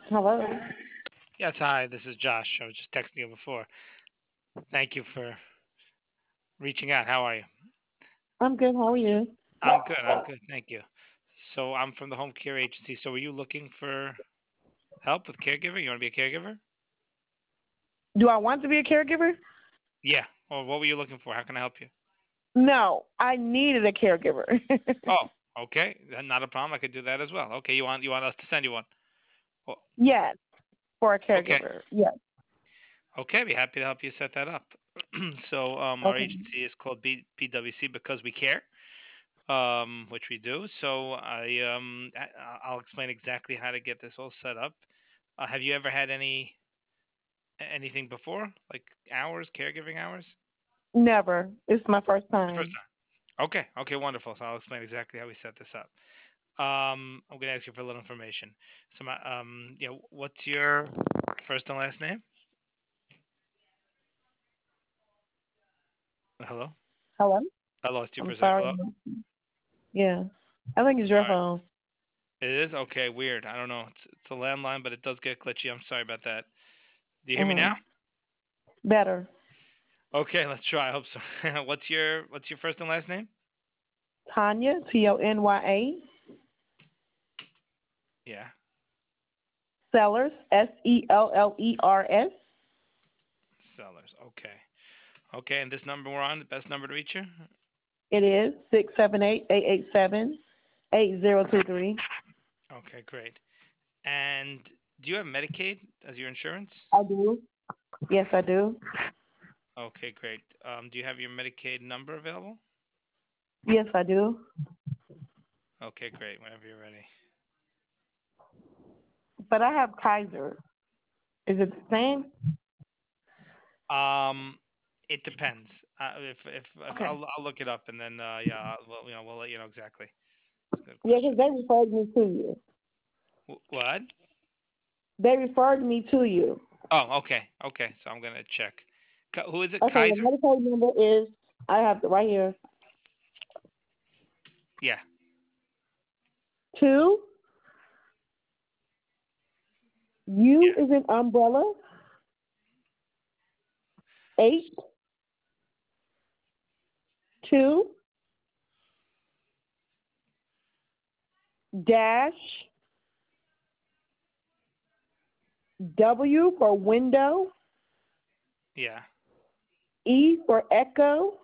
Hello. Yes, hi, this is Josh. I was just texting you before. Thank you for reaching out. How are you? I'm good. How are you? I'm good. I'm good. Thank you. So, I'm from the home care agency. So, were you looking for help with caregiving? You want to be a caregiver? Do I want to be a caregiver? Yeah. Or what were you looking for? How can I help you? No, I needed a caregiver. Oh, okay. Not a problem. I could do that as well. Okay, you want us to send you one? Oh, Yes, for a okay. caregiver. Yes. Okay, be happy to help you set that up. So, our Okay. agency is called BWC because we care. Which we do. So I'll explain exactly how to get this all set up. Have you ever had anything before, like hours, caregiving hours? Never. It's my first The first time. time. Okay, okay, wonderful. So I'll explain exactly how we set this up. I'm gonna ask you for a little information. So what's your first and last name? Hello, Hello. I lost you for I'm a second. sorry. Hello. Yeah. I think it's your All right. phone. It is okay. Weird. I don't know. It's a landline, but it does get glitchy. I'm sorry about that. Do you hear me now? Hmm. Better. Okay, let's try. I hope so. What's your first and last name? Tanya. Tanya. Yeah, Sellers. Sellers. Sellers. Okay. Okay, and this number we're on, the best number to reach you? It is 678-887-8023. Okay, great. And do you have Medicaid as your insurance? I do. Yes, I do. Okay, great. Do you have your Medicaid number available? Yes, I do. Okay, great. Whenever you're ready. But I have Kaiser. Is it the same? Um, it depends. If Okay. I'll look it up and then yeah, we'll let you know exactly. It's a good Yeah, because question. they referred me to you. What? They referred me to you. Oh, okay, okay. So I'm gonna check. Who is it? Okay, the Kaiser? Medicaid number is, I have it right here, Yeah, 2, U yeah. is an umbrella, 8, 2, dash, W for window, Yeah, E for echo,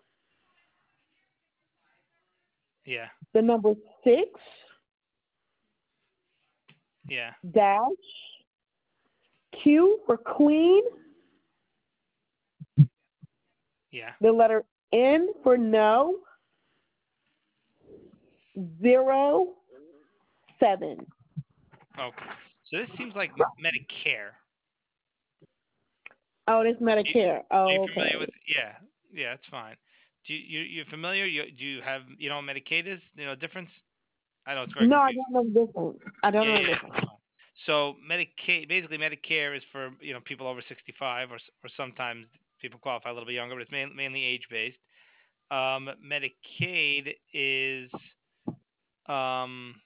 yeah, the number 6, yeah, dash, Q for queen, yeah. the letter N for no, 0, 7. Okay. So this seems like Medicare. Oh, this You, Medicare. are you Oh, familiar okay. with? Yeah, yeah, that's fine. You're familiar? Do you have what Medicaid is? You know difference? I know it's very No, I confusing. don't know the difference. I don't Yeah, know yeah, the yeah. difference. That's fine. So Medicaid, basically Medicare is for people over 65 or sometimes people qualify a little bit younger, but it's mainly age based. Medicaid is um,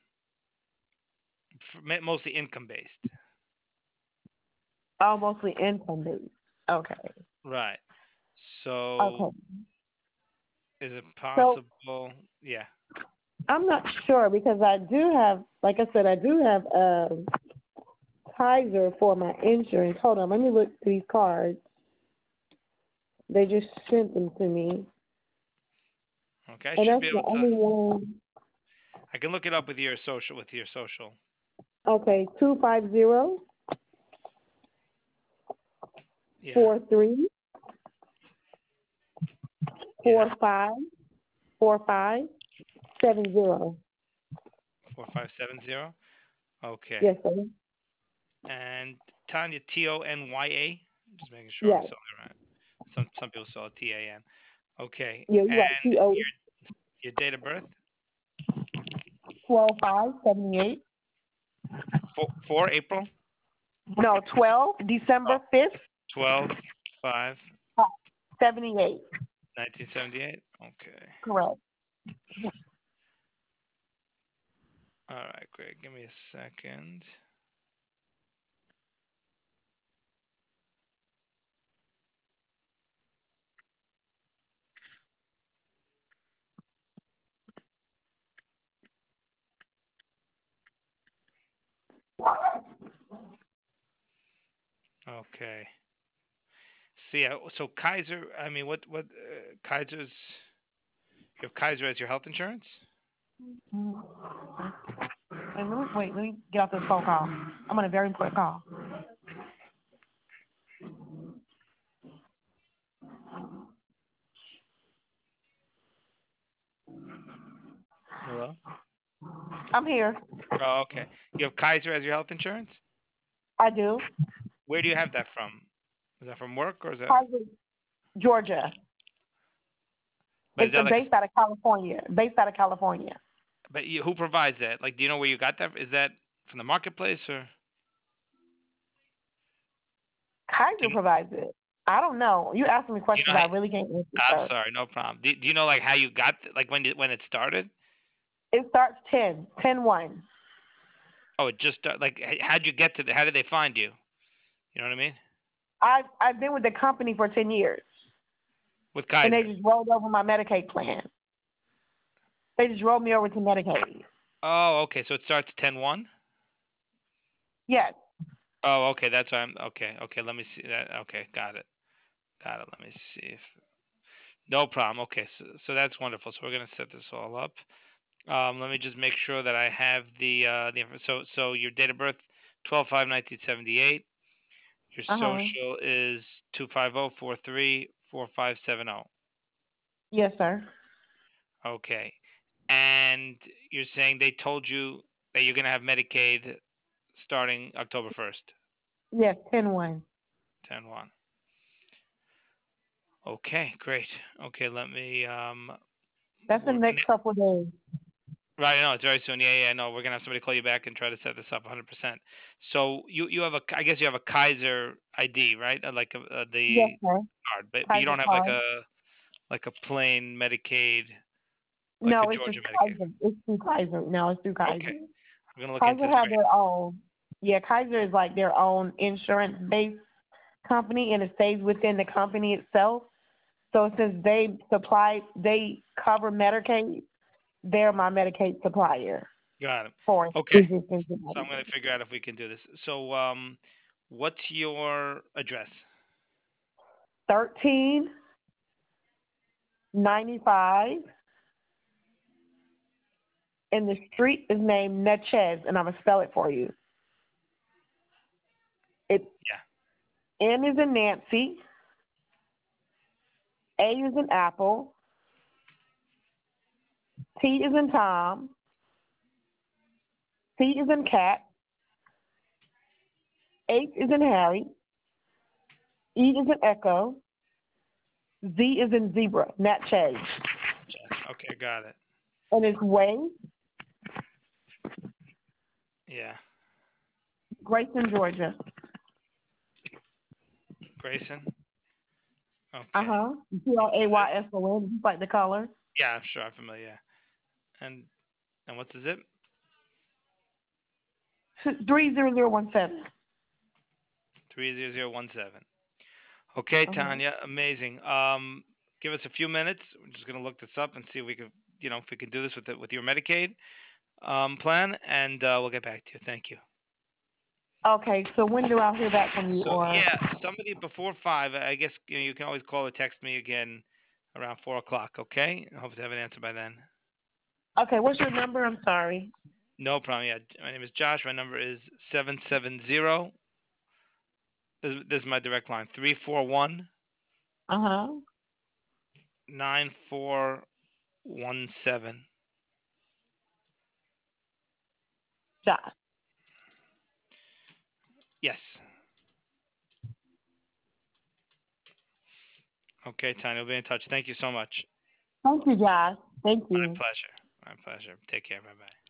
mostly income based. Oh, mostly income based. Okay. Right. Okay. So is it So possible? Yeah. I'm not sure because I do have, like I said, I do have Kaiser for my insurance. Hold on, let me look through these cards. They just sent them to me, Okay. I and should that's be the able to. only one. I can look it up with your social. With your social. Okay, 250 Yeah. 43 Yeah. 45 45 70. 4570. Okay. Yes, sir. And Tanya TonyA. Just making sure I'm Yes. spelling it right. Some people spell it TAN. Okay. Yeah, you're right. And CO your date of birth? 12/5/78. For April. No, 12 Oh, December 5th 12/5 78. 1978. Okay. Correct. All right. Great. Give me a second. Okay. So yeah, so Kaiser. I mean, what Kaiser's? You have Kaiser as your health insurance? Mm. Wait, let me get off this phone call. I'm on a very important call. Hello. I'm here. Oh, okay. You have Kaiser as your health insurance? I do. Where do you have that from? Is that from work or is that? Harvard, Georgia. But is It's that like? based out of California. Based out of California. But who provides that? Like, do you know where you got that? Is that from the marketplace or? Do Kaiser you, provides it. I don't know. You asking me do you know questions how? I really can't answer, I'm sir. sorry, no problem. Do you know like how you got like when it started? It starts 10-1. Oh, it just like how'd you get to how did they find you? You know what I mean? I've been with the company for 10 years, With and they Kaiser. just rolled over my Medicaid plan. They just rolled me over to Medicaid. Oh, okay. So it starts 10-1? Yes. Oh, okay. That's why I'm okay. Okay, let me see that. Okay, got it. Got it. Let me see if no problem. Okay, so that's wonderful. So we're gonna set this all up. Let me just make sure that I have so your date of birth 12/5/1978. Your Uh huh. social is 250434570. Yes, sir. Okay. And you're saying they told you that you're gonna have Medicaid starting October 1st, Yes, 10-1. 10/1. Okay, great. Okay, let me That's the work on next it. couple of days. Right, I know it's very soon. Yeah, yeah, no, we're gonna have somebody call you back and try to set this up 100%. So you have I guess you have a Kaiser ID, right? Like Yes, the sir. card, but you Kaiser don't have card. like a plain Medicaid, like a No, it's just Georgia Medicaid. Kaiser. It's through Kaiser. No, it's through Okay, Kaiser. I'm gonna look into Kaiser this have for you. their own. Yeah, Kaiser is like their own insurance-based company, and it stays within the company itself. So since they cover Medicaid, they're my Medicaid supplier Got it. for Okay, existing so I'm gonna Medicaid. figure out if we can do this. So what's your address? 1395, and the street is named Natchez, and I'm gonna spell it for you. It's Yeah. N is in Nancy, A is in Apple, T is in Tom, C is in Cat, H is in Harry, E is in Echo, Z is in Zebra, Natchez, Yes. Okay, got it. and it's Way, Yeah. Grayson, Georgia. Grayson. Uh Okay. huh. What's the zip? Glason, just like the color. Yeah, I'm sure I'm familiar. Yeah. And what's the zip? 30017. 30017. Okay, Uh huh. Tanya, amazing. Give us a few minutes. We're just gonna look this up and see if we can, if we can do this with your Medicaid plan, and we'll get back to you. Thank you. Okay, so when do I hear back from you? So Or yeah, somebody before 5. I guess you can always call or text me again around 4 o'clock. Okay. I hope to have an answer by then. okay, what's your number? I'm sorry. No problem. Yeah, my name is Josh. My number is 770. This is my direct line 341 Uh huh. 9417. Josh. Yes. Okay, Tanya, we'll be in touch. Thank you so much. Thank you, Josh. Thank My you. pleasure. My pleasure. Take care. Bye bye.